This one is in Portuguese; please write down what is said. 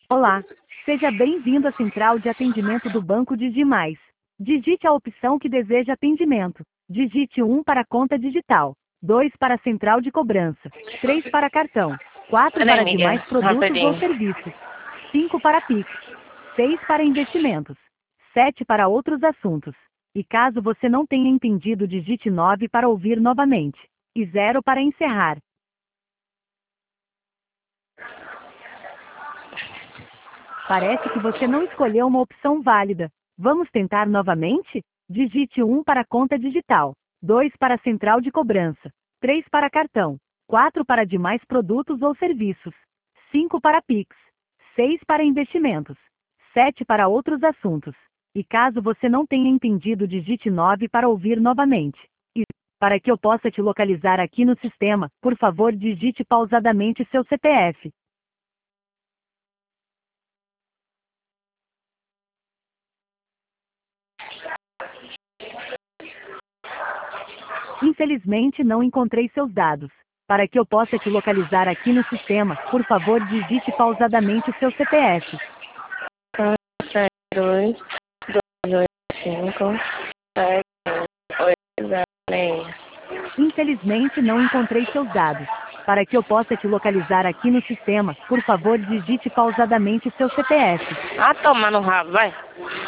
Olá, seja bem-vindo à central de atendimento do Banco Digimais. Digite a opção que deseja atendimento. Digite 1 para conta digital, 2 para central de cobrança, 3 para cartão, 4 Peraí, para amiga, demais produtos ou rapidinho. serviços, 5 para Pix, 6 para investimentos, 7 para outros assuntos. E caso você não tenha entendido, digite 9 para ouvir novamente. E 0 para encerrar. Parece que você não escolheu uma opção válida. Vamos tentar novamente? Digite 1 para conta digital, 2 para central de cobrança, 3 para cartão, 4 para demais produtos ou serviços, 5 para Pix, 6 para investimentos, 7 para outros assuntos. E caso você não tenha entendido, digite 9 para ouvir novamente. E, para que eu possa te localizar aqui no sistema, por favor, digite pausadamente seu CPF. Infelizmente não encontrei seus dados. Para que eu possa te localizar aqui no sistema, por favor, digite pausadamente o seu CPF. 2, 2, 5, 7, 8, 0, 6. Infelizmente não encontrei seus dados. Para que eu possa te localizar aqui no sistema, por favor, digite pausadamente o seu CPF. Ah, toma no rabo, vai.